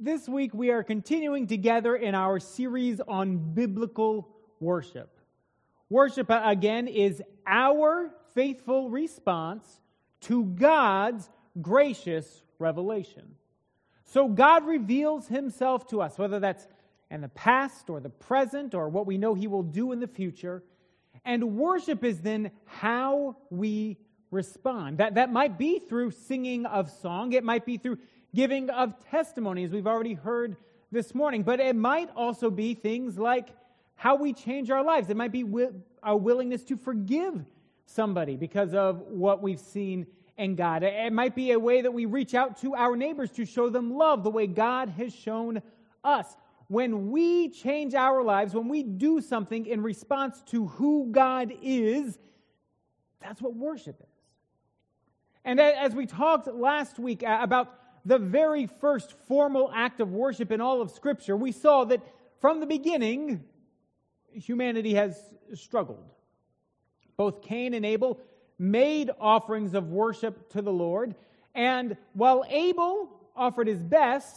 This week we are continuing together in our series on biblical worship. Worship, again, is our faithful response to God's gracious revelation. So God reveals himself to us, whether that's in the past or the present or what we know he will do in the future. And worship is then how we respond. That might be through singing of song. It might be through giving of testimony, as we've already heard this morning. But it might also be things like how we change our lives. It might be our willingness to forgive somebody because of what we've seen in God. It might be a way that we reach out to our neighbors to show them love the way God has shown us. When we change our lives, when we do something in response to who God is, that's what worship is. And as we talked last week about the very first formal act of worship in all of Scripture, we saw that from the beginning, humanity has struggled. Both Cain and Abel made offerings of worship to the Lord, and while Abel offered his best,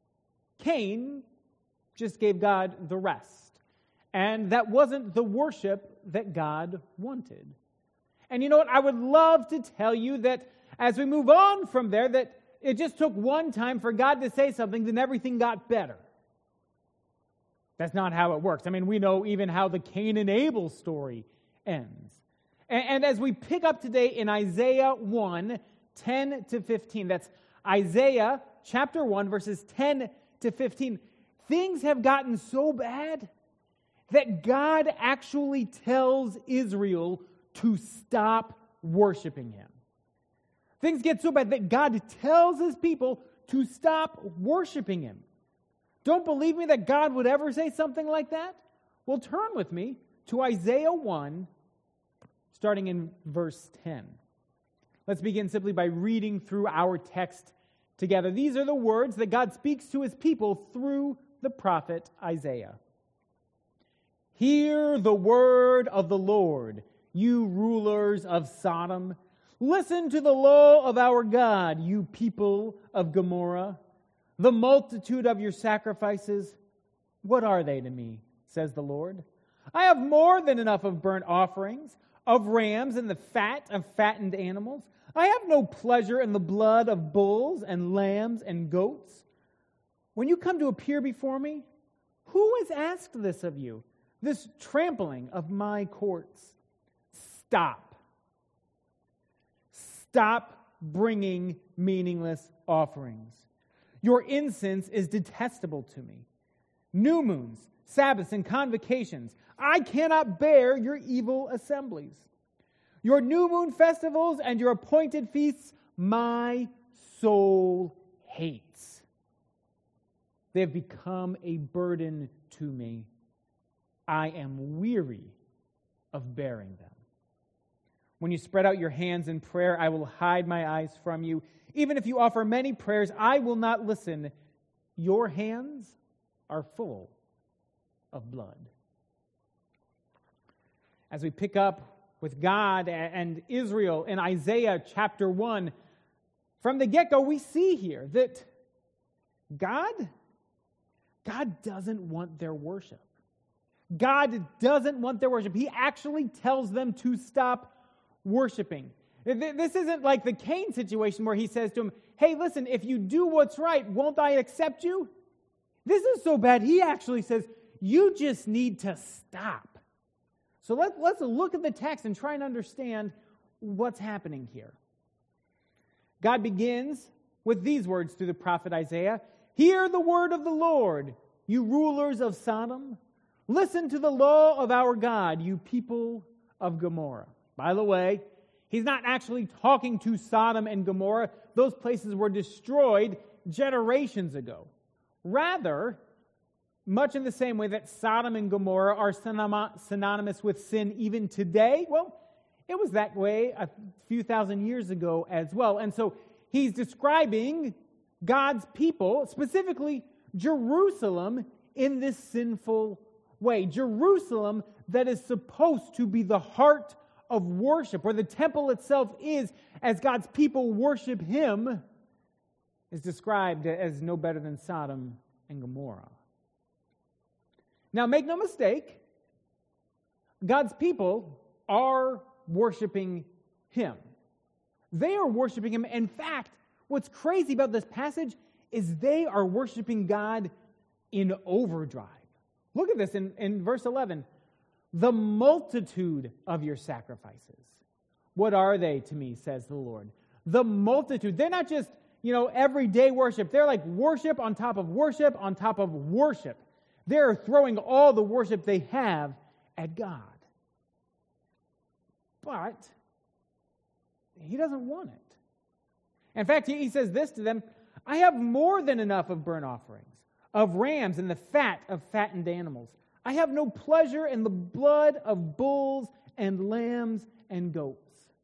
Cain just gave God the rest. And that wasn't the worship that God wanted. And you know what? I would love to tell you that as we move on from there, that it just took one time for God to say something, then everything got better. That's not how it works. I mean, we know even how the Cain and Abel story ends. And as we pick up today in Isaiah 1, 10 to 15, that's Isaiah chapter 1, verses 10 to 15, things have gotten so bad that God actually tells Israel to stop worshiping him. Things get so bad that God tells his people to stop worshiping him. Don't believe me that God would ever say something like that? Well, turn with me to Isaiah 1, starting in verse 10. Let's begin simply by reading through our text together. These are the words that God speaks to his people through the prophet Isaiah. Hear the word of the Lord, you rulers of Sodom. Listen to the law of our God, you people of Gomorrah. The multitude of your sacrifices, what are they to me, says the Lord? I have more than enough of burnt offerings, of rams and the fat of fattened animals. I have no pleasure in the blood of bulls and lambs and goats. When you come to appear before me, who has asked this of you, this trampling of my courts? Stop. Stop bringing meaningless offerings. Your incense is detestable to me. New moons, Sabbaths, and convocations. I cannot bear your evil assemblies. Your new moon festivals and your appointed feasts, my soul hates. They have become a burden to me. I am weary of bearing them. When you spread out your hands in prayer, I will hide my eyes from you. Even if you offer many prayers, I will not listen. Your hands are full of blood. As we pick up with God and Israel in Isaiah chapter 1, from the get-go, we see here that God doesn't want their worship. God doesn't want their worship. He actually tells them to stop worshiping. This isn't like the Cain situation where he says to him, hey, listen, if you do what's right, won't I accept you? This is so bad, he actually says, you just need to stop. So let's look at the text and try and understand what's happening here. God begins with these words through the prophet Isaiah. Hear the word of the Lord, you rulers of Sodom. Listen to the law of our God, you people of Gomorrah. By the way, he's not actually talking to Sodom and Gomorrah. Those places were destroyed generations ago. Rather, much in the same way that Sodom and Gomorrah are synonymous with sin even today, well, it was that way a few thousand years ago as well. And so he's describing God's people, specifically Jerusalem, in this sinful way. Jerusalem that is supposed to be the heart of worship, where the temple itself is, as God's people worship him, is described as no better than Sodom and Gomorrah. Now, make no mistake, God's people are worshiping Him. They are worshiping Him. In fact, what's crazy about this passage is they are worshiping God in overdrive. Look at this in verse 11. The multitude of your sacrifices. What are they to me, says the Lord? The multitude. They're not just, everyday worship. They're like worship on top of worship on top of worship. They're throwing all the worship they have at God. But He doesn't want it. In fact, He says this to them, I have more than enough of burnt offerings, of rams and the fat of fattened animals. I have no pleasure in the blood of bulls and lambs and goats.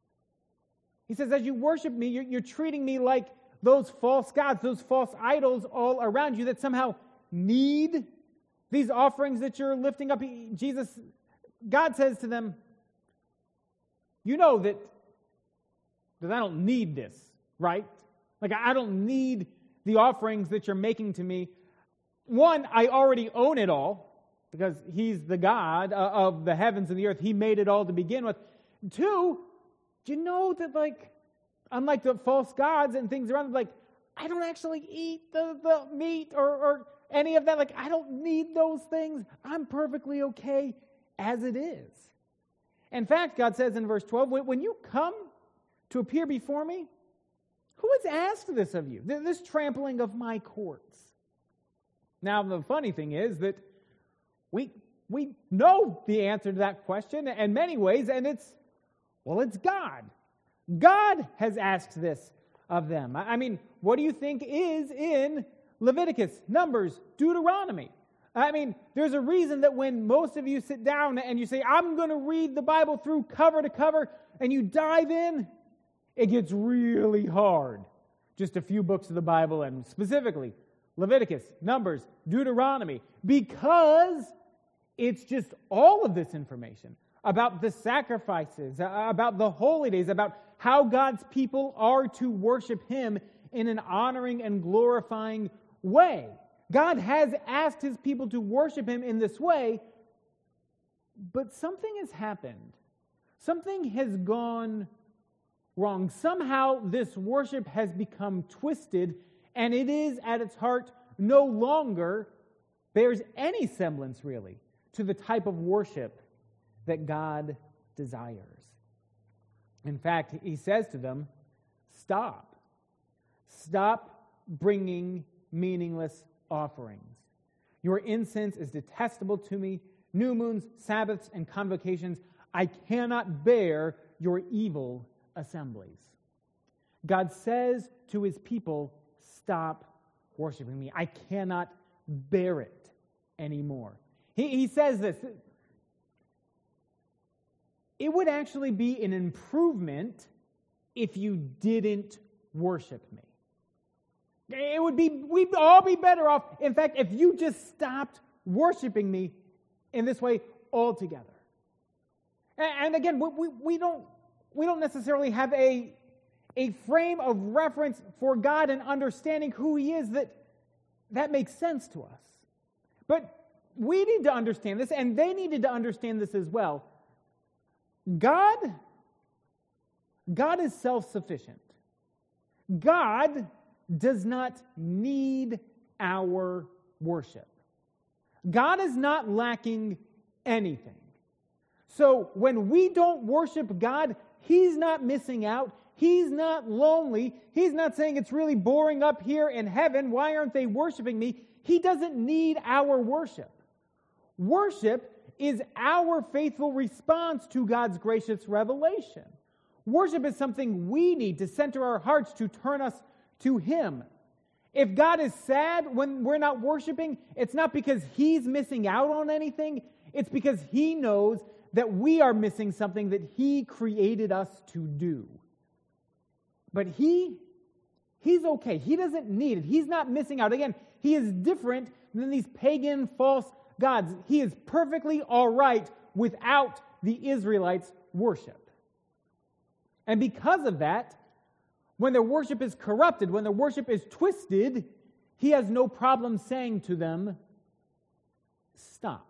He says, as you worship me, you're treating me like those false gods, those false idols all around you that somehow need these offerings that you're lifting up. God says to them, you know that I don't need this, right? Like, I don't need the offerings that you're making to me. One, I already own it all because He's the God of the heavens and the earth. He made it all to begin with. Two, do you know that, unlike the false gods and things around, I don't actually eat the meat or any of that. I don't need those things. I'm perfectly okay as it is. In fact, God says in verse 12, when you come to appear before me, who has asked this of you, this trampling of my courts? Now, the funny thing is that we know the answer to that question in many ways, and it's God. God has asked this of them. I mean, what do you think is in Leviticus, Numbers, Deuteronomy? I mean, there's a reason that when most of you sit down and you say, I'm going to read the Bible through cover to cover, and you dive in, it gets really hard. Just a few books of the Bible, and specifically Leviticus, Numbers, Deuteronomy, because it's just all of this information about the sacrifices, about the holy days, about how God's people are to worship Him in an honoring and glorifying way. God has asked His people to worship Him in this way, but something has happened. Something has gone wrong. Somehow this worship has become twisted, and it is at its heart no longer bears any semblance, really, to the type of worship that God desires. In fact, He says to them, stop. Stop bringing meaningless offerings. Your incense is detestable to me. New moons, Sabbaths, and convocations. I cannot bear your evil assemblies. God says to His people, stop worshiping me. I cannot bear it anymore. He says this. It would actually be an improvement if you didn't worship me. We'd all be better off, in fact, if you just stopped worshiping me in this way altogether. And again, we don't necessarily have a frame of reference for God and understanding who He is that makes sense to us. But we need to understand this, and they needed to understand this as well. God is self-sufficient. God does not need our worship. God is not lacking anything. So when we don't worship God, He's not missing out. He's not lonely. He's not saying it's really boring up here in heaven. Why aren't they worshiping me? He doesn't need our worship. Worship is our faithful response to God's gracious revelation. Worship is something we need to center our hearts to turn us to Him. If God is sad when we're not worshiping, it's not because He's missing out on anything. It's because He knows that we are missing something that He created us to do. But He's okay. He doesn't need it. He's not missing out. Again, He is different than these pagan false gods. He is perfectly all right without the Israelites' worship. And because of that, when their worship is corrupted, when their worship is twisted, he has no problem saying to them, stop.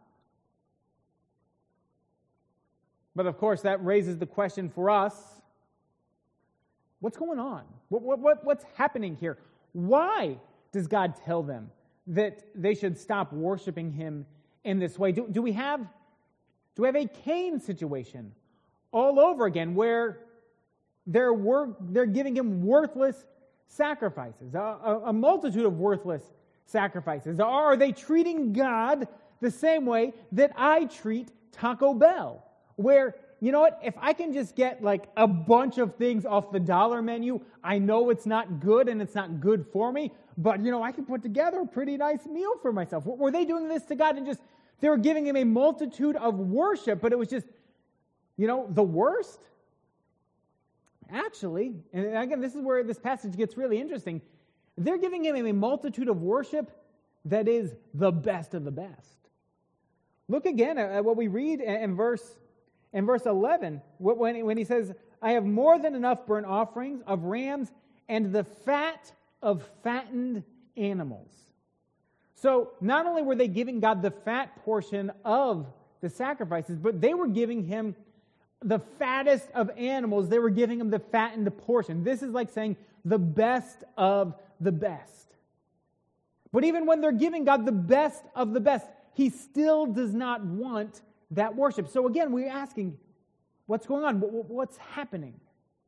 But of course, that raises the question for us, what's going on? What's happening here? Why does God tell them that they should stop worshiping him in this way? Do we have a Cain situation all over again where they're giving him worthless sacrifices, a multitude of worthless sacrifices? Are they treating God the same way that I treat Taco Bell? Where, you know what, if I can just get like a bunch of things off the dollar menu, I know it's not good and it's not good for me, but, you know, I can put together a pretty nice meal for myself. Were they doing this to God and just, they were giving him a multitude of worship, but it was just, you know, the worst? Actually, and again, this is where this passage gets really interesting. They're giving him a multitude of worship that is the best of the best. Look again at what we read in verse 11, when he says, I have more than enough burnt offerings of rams and the fat of fattened animals. So not only were they giving God the fat portion of the sacrifices, but they were giving him the fattest of animals. They were giving him the fattened portion. This is like saying the best of the best. But even when they're giving God the best of the best, he still does not want that worship. So again, we're asking, what's going on? What's happening?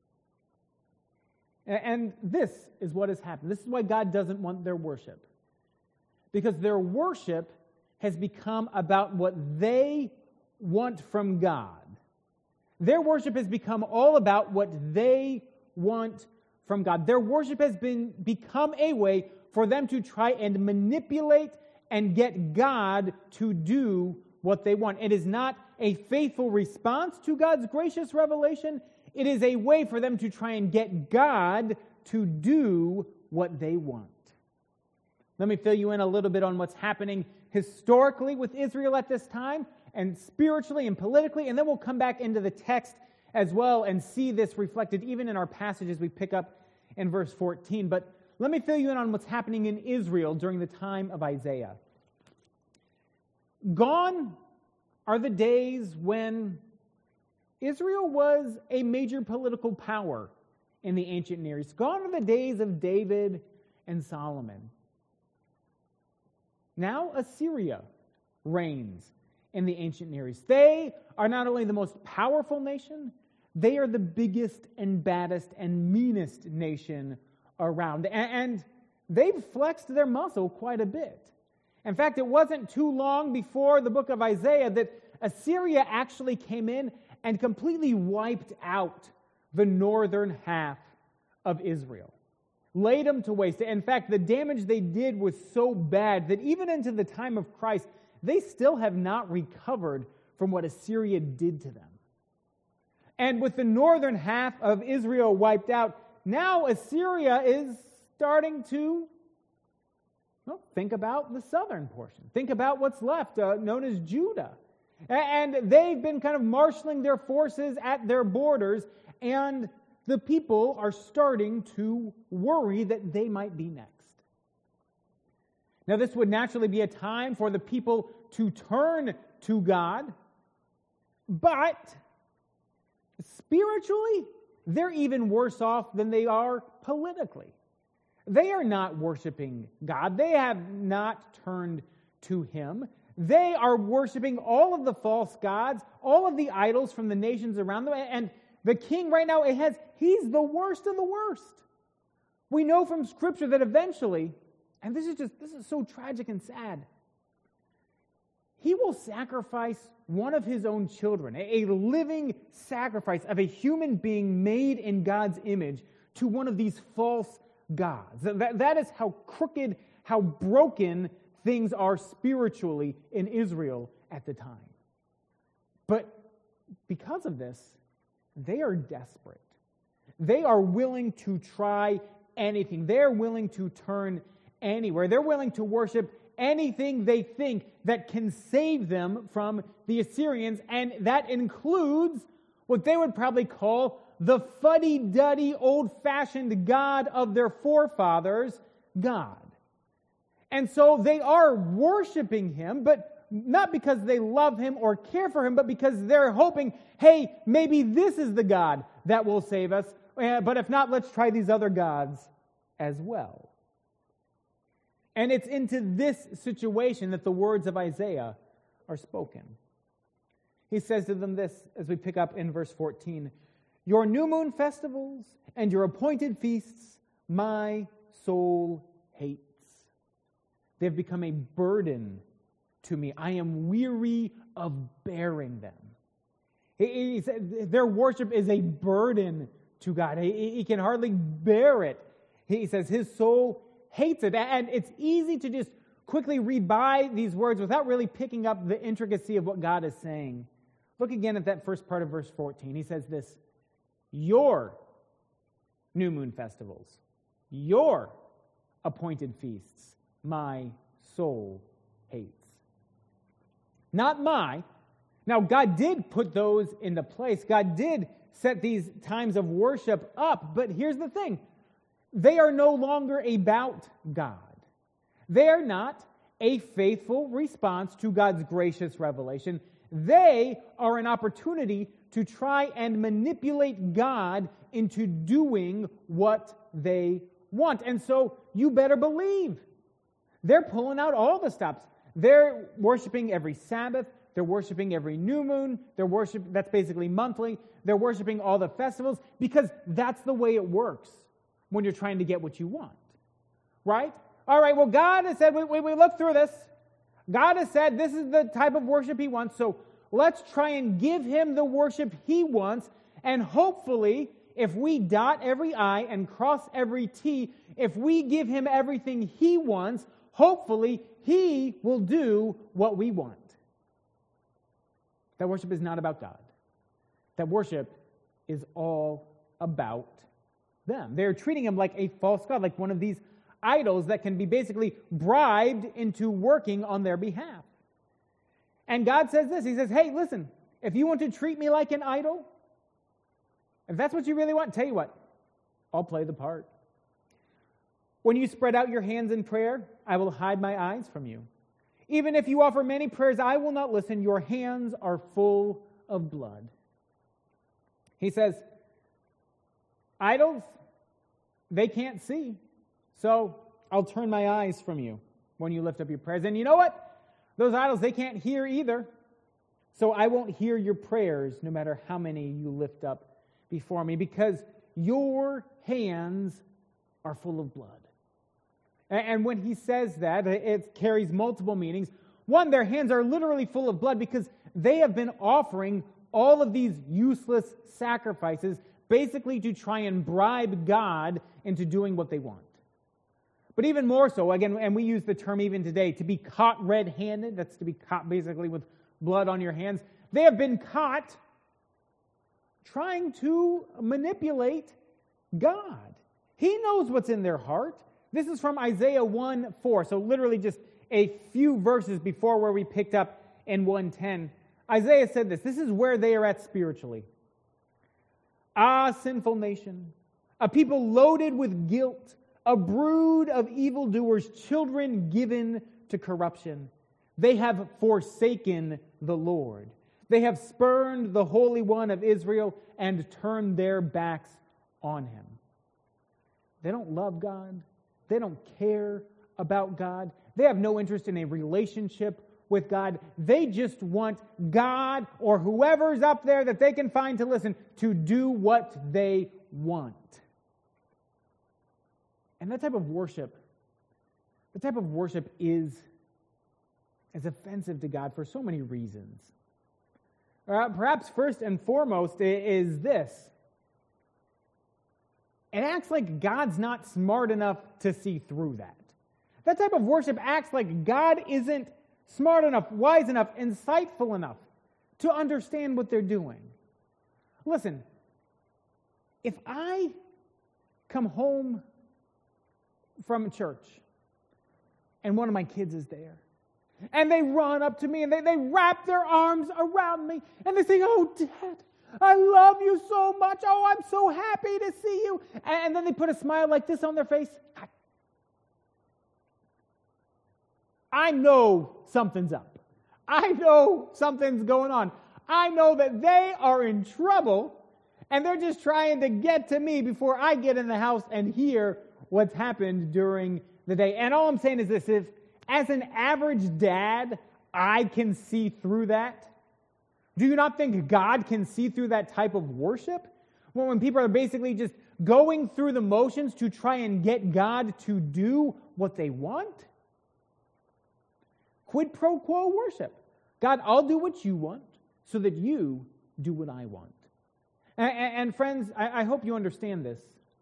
And this is what has happened. This is why God doesn't want their worship. Because their worship has become about what they want from God. Their worship has become all about what they want from God. Their worship has become a way for them to try and manipulate and get God to do what they want. It is not a faithful response to God's gracious revelation. It is a way for them to try and get God to do what they want. Let me fill you in a little bit on what's happening historically with Israel at this time, and spiritually and politically, and then we'll come back into the text as well and see this reflected even in our passages we pick up in verse 14. But let me fill you in on what's happening in Israel during the time of Isaiah. Gone are the days when Israel was a major political power in the ancient Near East. Gone are the days of David and Solomon. Now Assyria reigns in the ancient Near East. They are not only the most powerful nation, they are the biggest and baddest and meanest nation around. And they've flexed their muscle quite a bit. In fact, it wasn't too long before the book of Isaiah that Assyria actually came in and completely wiped out the northern half of Israel. Laid them to waste. In fact, the damage they did was so bad that even into the time of Christ, they still have not recovered from what Assyria did to them. And with the northern half of Israel wiped out, now Assyria is starting to think about the southern portion. Think about what's left, known as Judah. And they've been kind of marshaling their forces at their borders, and the people are starting to worry that they might be next. Now, this would naturally be a time for the people to turn to God, but spiritually, they're even worse off than they are politically. They are not worshiping God. They have not turned to Him. They are worshiping all of the false gods, all of the idols from the nations around them. And the king right now, he's the worst of the worst. We know from Scripture that eventually, and this is so tragic and sad, he will sacrifice one of his own children, a living sacrifice of a human being made in God's image, to one of these false gods. That is how crooked, how broken things are spiritually in Israel at the time. But because of this, they are desperate. They are willing to try anything. They're willing to turn anywhere. They're willing to worship anything they think that can save them from the Assyrians, and that includes what they would probably call the fuddy-duddy, old-fashioned God of their forefathers, God. And so they are worshiping him, but not because they love him or care for him, but because they're hoping, hey, maybe this is the God that will save us. But if not, let's try these other gods as well. And it's into this situation that the words of Isaiah are spoken. He says to them this as we pick up in verse 14, "Your new moon festivals and your appointed feasts, my soul hates. They've become a burden to me. I am weary of bearing them." He said their worship is a burden to God. He can hardly bear it. He says his soul hates it. And it's easy to just quickly read by these words without really picking up the intricacy of what God is saying. Look again at that first part of verse 14. He says this, "Your new moon festivals, your appointed feasts, my soul hates." Not my. Now, God did put those into place. God did set these times of worship up. But here's the thing. They are no longer about God. They are not a faithful response to God's gracious revelation. They are an opportunity to try and manipulate God into doing what they want. And so you better believe they're pulling out all the stops. They're worshiping every Sabbath. They're worshiping every new moon. That's basically monthly. They're worshiping all the festivals because that's the way it works when you're trying to get what you want. Right? All right, well, God has said, we looked through this. God has said this is the type of worship he wants, so let's try and give him the worship he wants, and hopefully, if we dot every I and cross every T, if we give him everything he wants, hopefully he will do what we want. That worship is not about God. That worship is all about them. They're treating him like a false god, like one of these idols that can be basically bribed into working on their behalf. And God says this, he says, hey, listen, if you want to treat me like an idol, if that's what you really want, tell you what, I'll play the part. When you spread out your hands in prayer, I will hide my eyes from you. Even if you offer many prayers, I will not listen. Your hands are full of blood. He says, idols, they can't see. So I'll turn my eyes from you when you lift up your prayers. And you know what? Those idols, they can't hear either. So I won't hear your prayers no matter how many you lift up before me, because your hands are full of blood. And when he says that, it carries multiple meanings. One, their hands are literally full of blood because they have been offering all of these useless sacrifices basically to try and bribe God into doing what they want. But even more so, again, and we use the term even today, to be caught red-handed, that's to be caught basically with blood on your hands. They have been caught trying to manipulate God. He knows what's in their heart. This is from Isaiah 1:4, so literally just a few verses before where we picked up in 1:10. Isaiah said this is where they are at spiritually. Ah, sinful nation, a people loaded with guilt, a brood of evildoers, children given to corruption. They have forsaken the Lord. They have spurned the Holy One of Israel and turned their backs on him. They don't love God. They don't care about God. They have no interest in a relationship with God. They just want God or whoever's up there that they can find to listen to do what they want. And that type of worship is offensive to God for so many reasons. Perhaps first and foremost is this. It acts like God's not smart enough to see through that. That type of worship acts like God isn't smart enough, wise enough, insightful enough to understand what they're doing. Listen, if I come home from church and one of my kids is there, and they run up to me and they wrap their arms around me and they say, "Oh, Dad, I love you so much. Oh, I'm so happy to see you. And then they put a smile like this on their face. I know something's up. I know something's going on. I know that they are in trouble, and they're just trying to get to me before I get in the house and hear what's happened during the day. And all I'm saying is this: if, as an average dad, I can see through that, do you not think God can see through that type of worship? When people are basically just going through the motions to try and get God to do what they want? Quid pro quo worship. God, I'll do what you want so that you do what I want. And friends, I hope you understand this.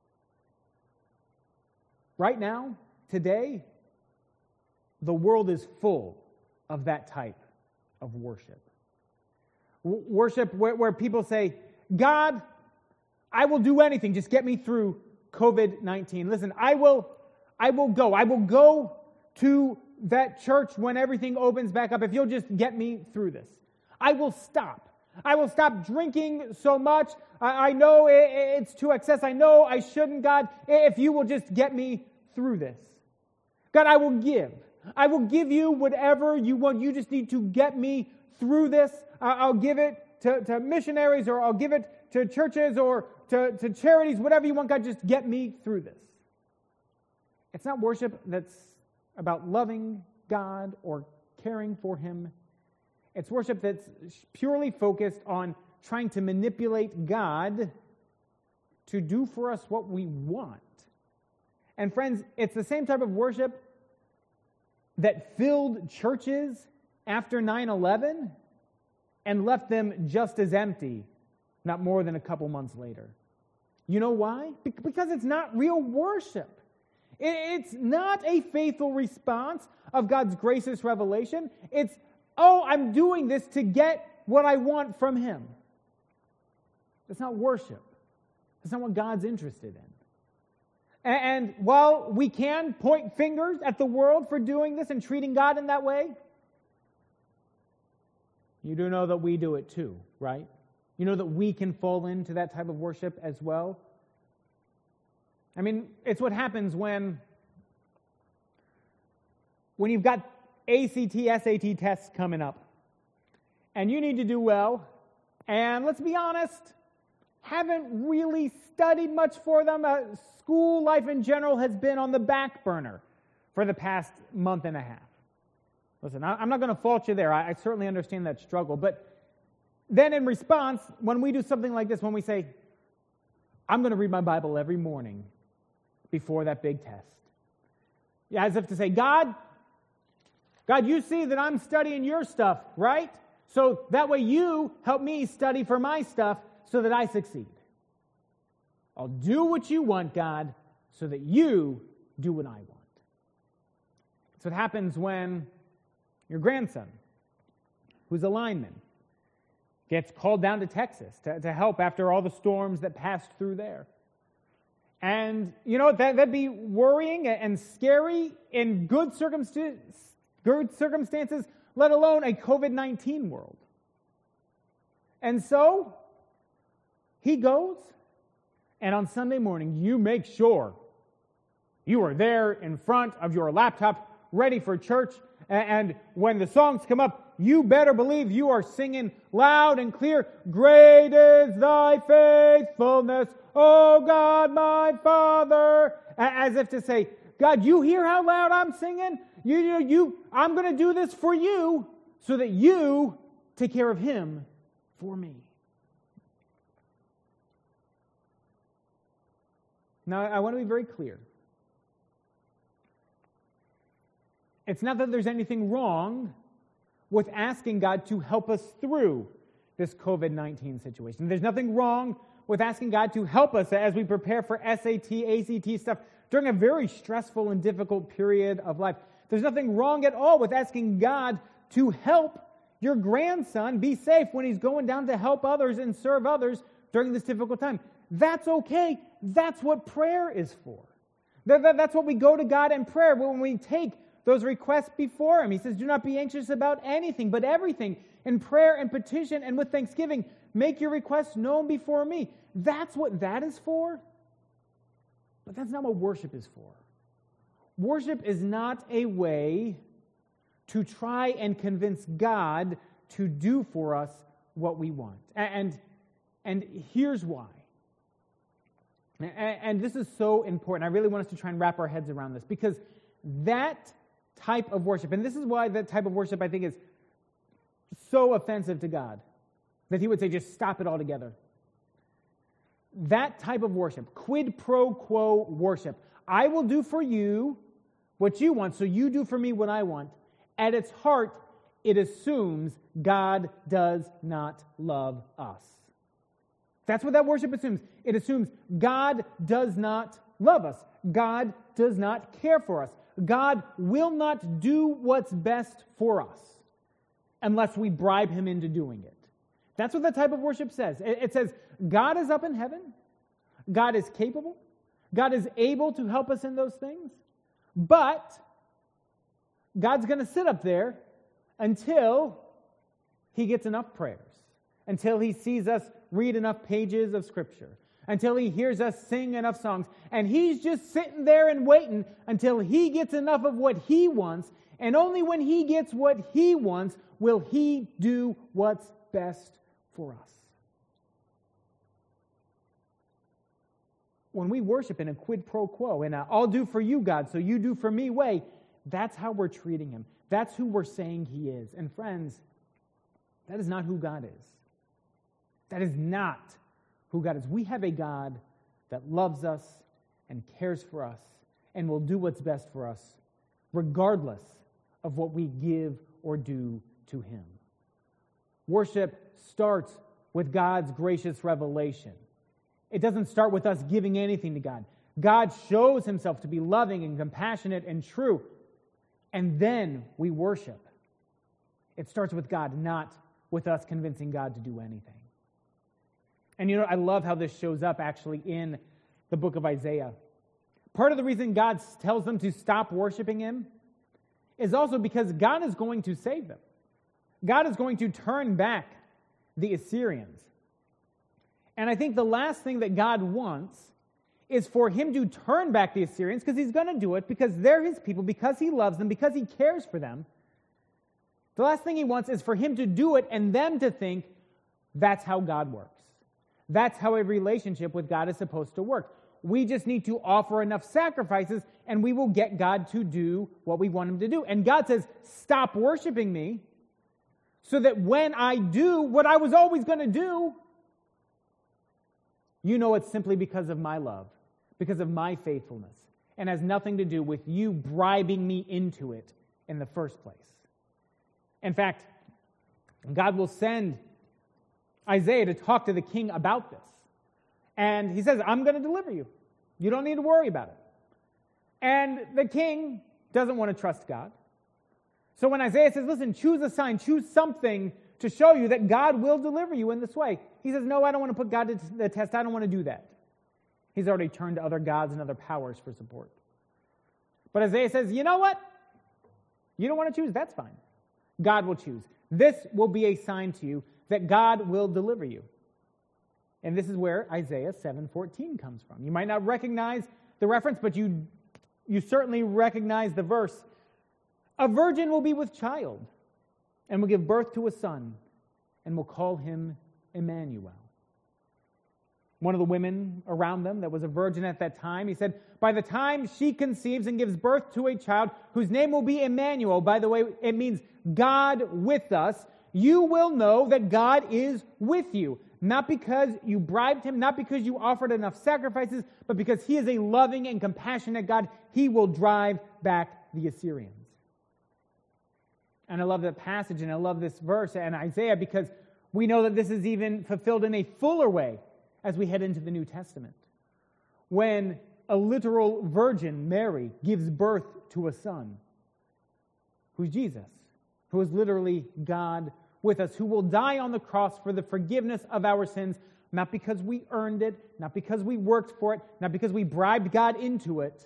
Right now, today, the world is full of that type of worship. Worship where people say, God, I will do anything, just get me through COVID-19. Listen, I will go to that church when everything opens back up if you'll just get me through this. I will stop drinking so much. I know it's to excess. I know I shouldn't, God, if you will just get me through this. God, I will give you whatever you want. You just need to get me through this. I'll give it to missionaries, or I'll give it to churches or to charities, whatever you want. God, just get me through this. It's not worship that's about loving God or caring for Him. It's worship that's purely focused on trying to manipulate God to do for us what we want. And friends, it's the same type of worship that filled churches after 9/11 and left them just as empty, not more than a couple months later. You know why? Because it's not real worship. It's not a faithful response of God's gracious revelation. It's, I'm doing this to get what I want from Him. That's not worship. That's not what God's interested in. And while we can point fingers at the world for doing this and treating God in that way, you do know that we do it too, right? You know that we can fall into that type of worship as well. I mean, it's what happens when you've got ACT, SAT tests coming up, and you need to do well, and let's be honest, haven't really studied much for them. School life in general has been on the back burner for the past month and a half. Listen, I'm not going to fault you there. I certainly understand that struggle. But then in response, when we do something like this, when we say, I'm going to read my Bible every morning before that big test. Yeah, as if to say, God, you see that I'm studying your stuff, right? So that way you help me study for my stuff so that I succeed. I'll do what you want, God, so that you do what I want. It's what happens when your grandson, who's a lineman, gets called down to Texas to help after all the storms that passed through there. And, you know, that'd be worrying and scary in good circumstances, let alone a COVID-19 world. And so, he goes, and on Sunday morning, you make sure you are there in front of your laptop, ready for church, and when the songs come up, you better believe you are singing loud and clear, "Great is thy faithfulness, O God, my Father," as if to say, God, you hear how loud I'm singing? I'm going to do this for you so that you take care of Him for me. Now, I want to be very clear. It's not that there's anything wrong with asking God to help us through this COVID-19 situation. There's nothing wrong with asking God to help us as we prepare for SAT, ACT stuff during a very stressful and difficult period of life. There's nothing wrong at all with asking God to help your grandson be safe when he's going down to help others and serve others during this difficult time. That's okay. That's what prayer is for. That's what we go to God in prayer when we take those requests before Him. He says, do not be anxious about anything, but everything In prayer and petition and with thanksgiving, make your requests known before me. That's what that is for. But that's not what worship is for. Worship is not a way to try and convince God to do for us what we want. And here's why. And this is so important. I really want us to try and wrap our heads around this, because that type of worship, and this is why that type of worship I think is so offensive to God, that he would say, just stop it altogether. That type of worship, quid pro quo worship, I will do for you what you want, so you do for me what I want. At its heart, it assumes God does not love us. That's what that worship assumes. It assumes God does not love us. God does not care for us. God will not do what's best for us unless we bribe him into doing it. That's what that type of worship says. It says God is up in heaven. God is capable. God is able to help us in those things. But God's going to sit up there until he gets enough prayers, until he sees us read enough pages of Scripture, until he hears us sing enough songs. And he's just sitting there and waiting until he gets enough of what he wants, and only when he gets what he wants will he do what's best for us. When we worship in a quid pro quo, in a I'll do for you, God, so you do for me way, that's how we're treating him. That's who we're saying he is. And friends, that is not who God is. That is not who God is. We have a God that loves us and cares for us and will do what's best for us, regardless of what we give or do to him. Worship starts with God's gracious revelation. It doesn't start with us giving anything to God. God shows himself to be loving and compassionate and true, and then we worship. It starts with God, not with us convincing God to do anything. And you know, I love how this shows up actually in the book of Isaiah. Part of the reason God tells them to stop worshiping him is also because God is going to save them. God is going to turn back the Assyrians. And I think the last thing that God wants is for him to turn back the Assyrians, because he's going to do it, because they're his people, because he loves them, because he cares for them. The last thing he wants is for him to do it and them to think that's how God works. That's how a relationship with God is supposed to work. We just need to offer enough sacrifices and we will get God to do what we want him to do. And God says, stop worshiping me so that when I do what I was always going to do, you know it's simply because of my love, because of my faithfulness, and has nothing to do with you bribing me into it in the first place. In fact, God will send Isaiah to talk to the king about this. And he says, I'm going to deliver you. You don't need to worry about it. And the king doesn't want to trust God. So when Isaiah says, listen, choose a sign, choose something to show you that God will deliver you in this way, he says, no, I don't want to put God to the test. I don't want to do that. He's already turned to other gods and other powers for support. But Isaiah says, you know what? You don't want to choose? That's fine. God will choose. This will be a sign to you that God will deliver you. And this is where Isaiah 7:14 comes from. You might not recognize the reference, but you certainly recognize the verse. A virgin will be with child and will give birth to a son and will call him Emmanuel. One of the women around them that was a virgin at that time, he said, by the time she conceives and gives birth to a child whose name will be Emmanuel, by the way, it means God with us, you will know that God is with you. Not because you bribed him, not because you offered enough sacrifices, but because he is a loving and compassionate God. He will drive back the Assyrians. And I love that passage, and I love this verse in Isaiah because we know that this is even fulfilled in a fuller way as we head into the New Testament. When a literal virgin, Mary, gives birth to a son, who's Jesus, who is literally God with us, who will die on the cross for the forgiveness of our sins, not because we earned it, not because we worked for it, not because we bribed God into it,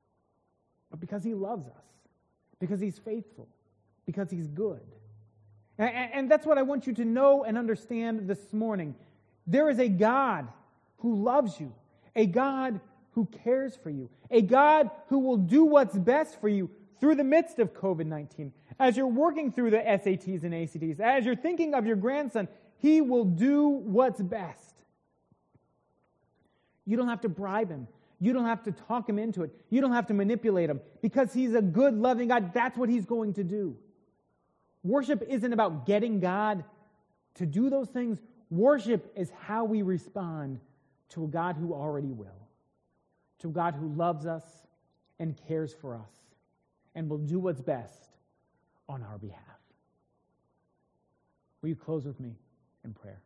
but because he loves us, because he's faithful, because he's good. And that's what I want you to know and understand this morning. There is a God who loves you, a God who cares for you, a God who will do what's best for you through the midst of COVID-19. As you're working through the SATs and ACTs, as you're thinking of your grandson, He will do what's best. You don't have to bribe Him. You don't have to talk Him into it. You don't have to manipulate Him. Because He's a good, loving God, that's what He's going to do. Worship isn't about getting God to do those things. Worship is how we respond to a God who already will, to a God who loves us and cares for us and will do what's best on our behalf. Will you close with me in prayer?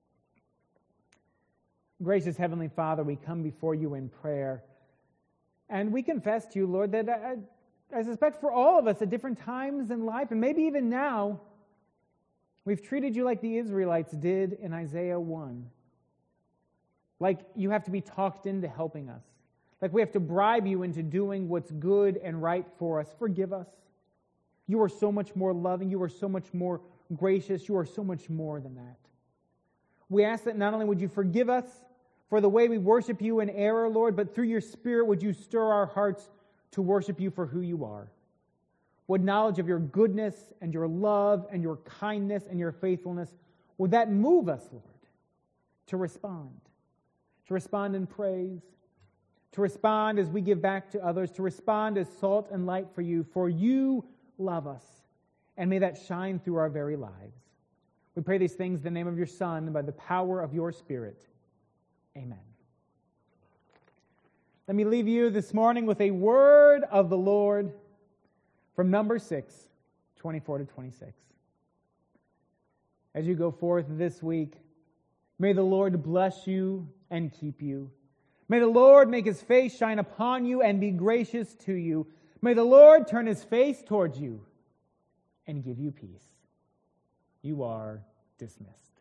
Gracious Heavenly Father, we come before you in prayer, and we confess to you, Lord, that I suspect for all of us at different times in life, and maybe even now, we've treated you like the Israelites did in Isaiah 1. Like you have to be talked into helping us. Like we have to bribe you into doing what's good and right for us. Forgive us. You are so much more loving. You are so much more gracious. You are so much more than that. We ask that not only would you forgive us for the way we worship you in error, Lord, but through your Spirit would you stir our hearts to worship you for who you are. Would knowledge of your goodness and your love and your kindness and your faithfulness, would that move us, Lord, to respond in praise, to respond as we give back to others, to respond as salt and light for you love us, and may that shine through our very lives. We pray these things in the name of your Son and by the power of your Spirit. Amen. Let me leave you this morning with a word of the Lord from Numbers 6, 24 to 26. As you go forth this week, may the Lord bless you and keep you. May the Lord make His face shine upon you and be gracious to you. May the Lord turn His face towards you and give you peace. You are dismissed.